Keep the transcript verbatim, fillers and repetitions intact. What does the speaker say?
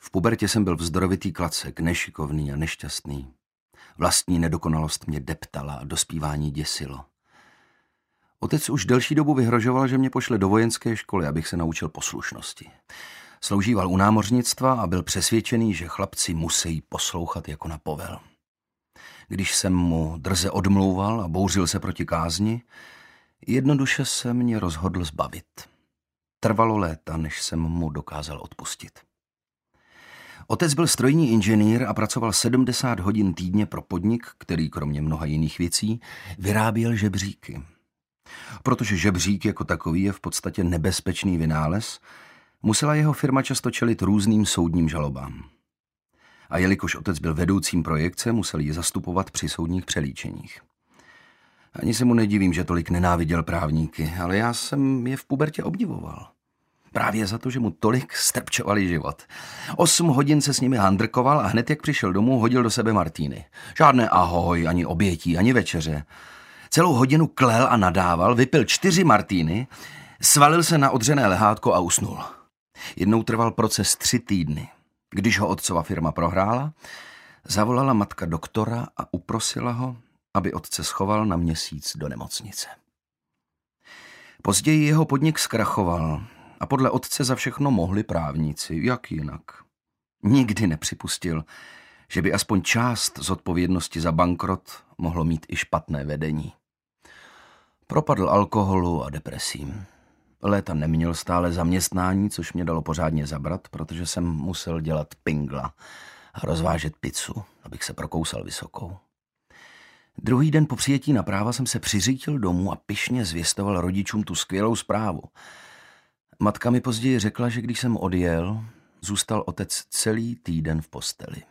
V pubertě jsem byl vzdorovitý klacek, nešikovný a nešťastný. Vlastní nedokonalost mě deptala a dospívání děsilo. Otec už delší dobu vyhrožoval, že mě pošle do vojenské školy, abych se naučil poslušnosti. Sloužíval u námořnictva a byl přesvědčený, že chlapci musí poslouchat jako na povel. Když jsem mu drze odmlouval a bouřil se proti kázni, jednoduše se mě rozhodl zbavit. Trvalo léta, než jsem mu dokázal odpustit. Otec byl strojní inženýr a pracoval sedmdesát hodin týdně pro podnik, který kromě mnoha jiných věcí vyráběl žebříky. Protože žebřík jako takový je v podstatě nebezpečný vynález, musela jeho firma často čelit různým soudním žalobám. A jelikož otec byl vedoucím projekce, musel ji zastupovat při soudních přelíčeních. Ani se mu nedivím, že tolik nenáviděl právníky, ale já jsem je v pubertě obdivoval. Právě za to, že mu tolik strpčovali život. Osm hodin se s nimi handrkoval a hned jak přišel domů, hodil do sebe martíny. Žádné ahoj, ani obětí, ani večeře. Celou hodinu klel a nadával, vypil čtyři martíny, svalil se na odřené lehátko a usnul. Jednou trval proces tři týdny. Když ho otcova firma prohrála, zavolala matka doktora a uprosila ho, aby otce schoval na měsíc do nemocnice. Později jeho podnik zkrachoval a podle otce za všechno mohli právníci, jak jinak. Nikdy nepřipustil, že by aspoň část zodpovědnosti za bankrot mohlo mít i špatné vedení. Propadl alkoholu a depresím. Léta neměl stále zaměstnání, což mě dalo pořádně zabrat, protože jsem musel dělat pingla a rozvážet pizzu, abych se prokousal vysokou. Druhý den po přijetí na práva jsem se přiřítil domů a pyšně zvěstoval rodičům tu skvělou zprávu. Matka mi později řekla, že když jsem odjel, zůstal otec celý týden v posteli.